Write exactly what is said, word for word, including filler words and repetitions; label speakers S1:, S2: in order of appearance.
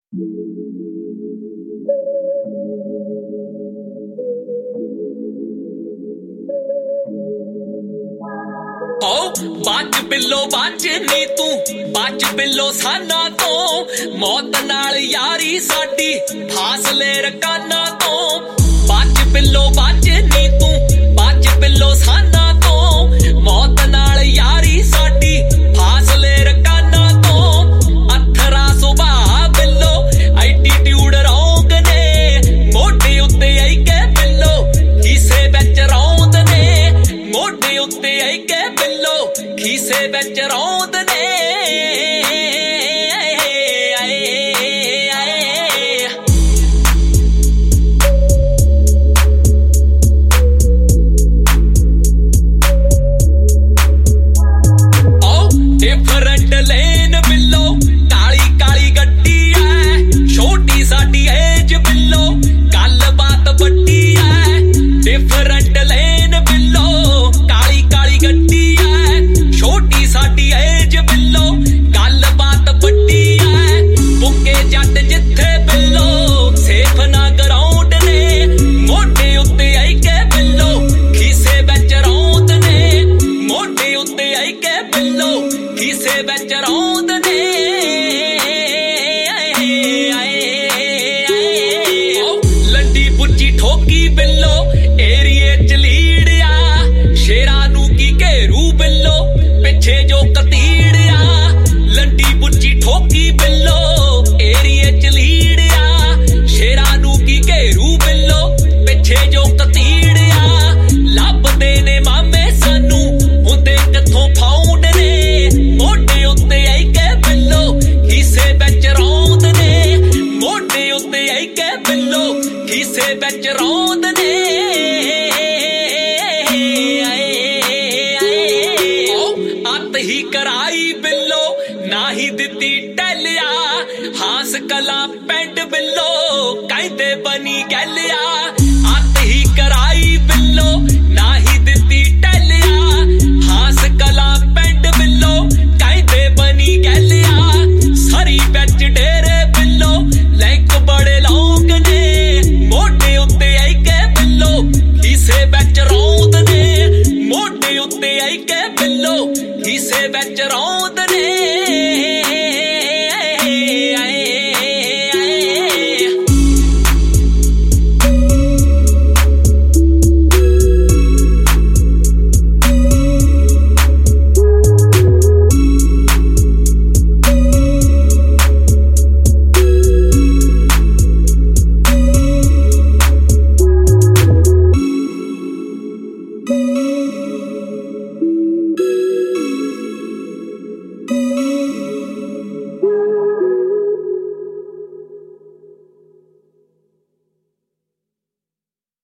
S1: बाच बिल्लो बाच नी तू बाच बिल्लो साना तो मौत नाल यारी साडी फासले रकाना तो बाच बिल्लो बाच नी तू बाच बिल्लो साना तो मौत नाल यारी साडी फासले रकाना तो अथरा सुभा बिल्लो एटीट्यूड रौंग ने मोढे उत्ते आई के बिल्लो खीसे विच रौंद ने मोढे उत्ते आई के बिल्लो खीसे विच रौंद ने डिफरेंट लेन बिल्लो काली काली गड्डी है छोटी साडी एज बिल्लो गल बात बड्डी है डिफरेंट लेन बिल्लो काली काली गड्डी है छोटी साडी एज बिल्लो गल बात बड्डी है बुके जट जिथे बिल्लो सेफ ना ग्राउंड ने मोढे उत्ते आई के बिल्लो खीसे विच रौंद ने मोढे उत्ते आई के बिल्लो खीसे विच रौंद ने लंडी बुच्ची ठोकी बिल्लो एरिए च लीड़िया शेरा नू की घेरू बिल्लो पिछे जो कतीड़िया लंडी बुच्ची ठोकी बिल्लो एरिए च लीड़िया शेरा नू की घेरू बिल्लो पिछे जो कतीड़िया लभदे ने मामे सानू हुंदे किथों फाउंड ने मोढे उत्ते आई के बिल्लो खीसे विच रौंद ने मोढे उत्ते आई के बिल्लो खीसे विच रौंद ने अत ही कराई बिल्लो ना ही दित्ती टैलिया हास कला पेंट बिल्लो कहते बनी गैलिया